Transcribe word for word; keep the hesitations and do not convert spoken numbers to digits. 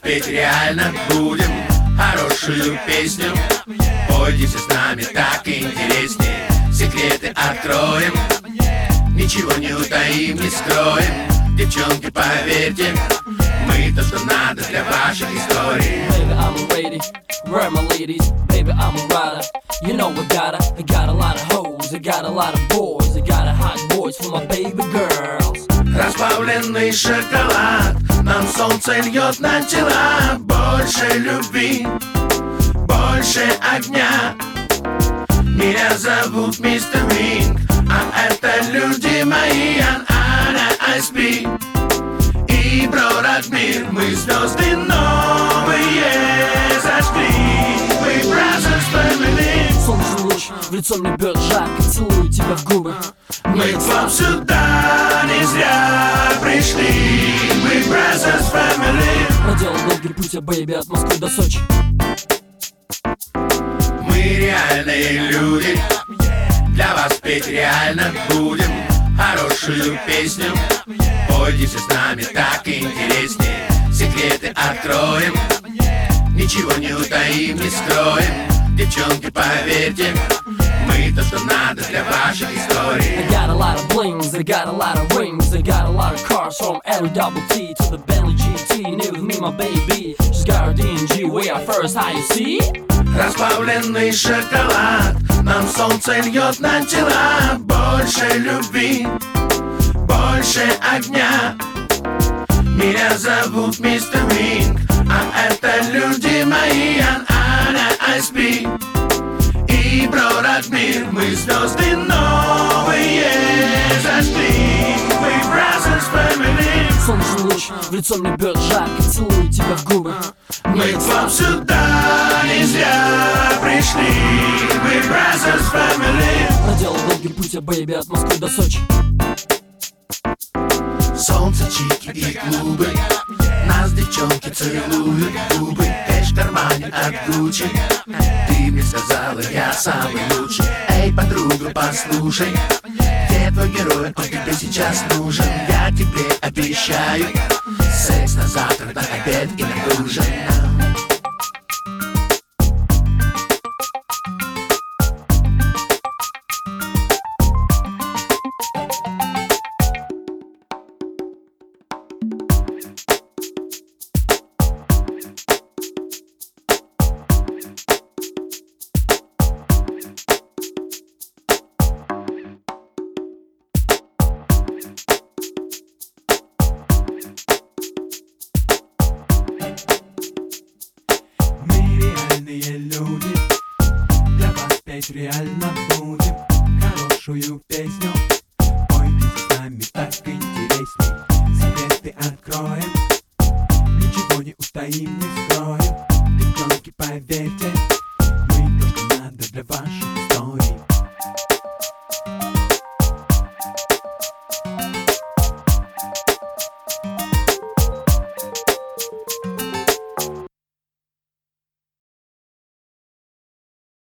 петь реально будем хорошую песню. Пойте все с нами, так интереснее. Секреты откроем, ничего не утаим, не скроем. Девчонки, поверьте, мы то, что надо для ваших историй. Baby, I'm ready, where are my ladies? Baby, I'm a rider, you know I gotta. I got a lot of hoes, I got a lot of boys, I got a hot boys for my baby girls. Расплавленный шоколад нам солнце льет на тела. Больше любви, больше огня. Меня зовут мистер Винг, а это люди мои. Аня, Айспи и Бро Радмир. Мы звезды новые зажгли. Мы Brothers Family. Солнечный луч в лицо мне бьет жарко, целую тебя в губы. Мы к вам сюда не зря пришли. Мы Brothers Family. Проделал долгий путь, а бэйби, от Москвы до Сочи. Мы реальные люди, для вас петь реально будем хорошую песню. Пойте все с нами, так интереснее. Секреты откроем, ничего не утаим, не скроем. Девчонки, поверьте, мы то, что надо для ваших историй. I got a lot of blings, I got a lot of rings, I got a lot of cars from L double T to the Bentley G T. New with me, my baby, she's got her D and G, we are first, how you see? Расплавленный шоколад нам солнце льет на тела. Больше любви, больше огня. Меня зовут мистер Винг, а это люди мои. Аня, Айспи и Бро Радмир. Мы звезды новые зажгли. Мы Brothers Family. Солнечный луч в лицо мне бьет жарко, целую тебя в губы. Мы к вам сюда не зря пришли. Мы Brothers Family. Проделал долгий путь, а бэйби, от Москвы до Сочи. Солнце, чики и клубы, нас девчонки целуют в губы. Кэш в кармане от Гуччи. Ты мне сказала, я самый лучший. Эй, подруга, послушай, где твой герой, он тебе сейчас нужен. Я тебе обещаю секс на завтра, на обед и на ужин. Люди, для вас петь реально будем хорошую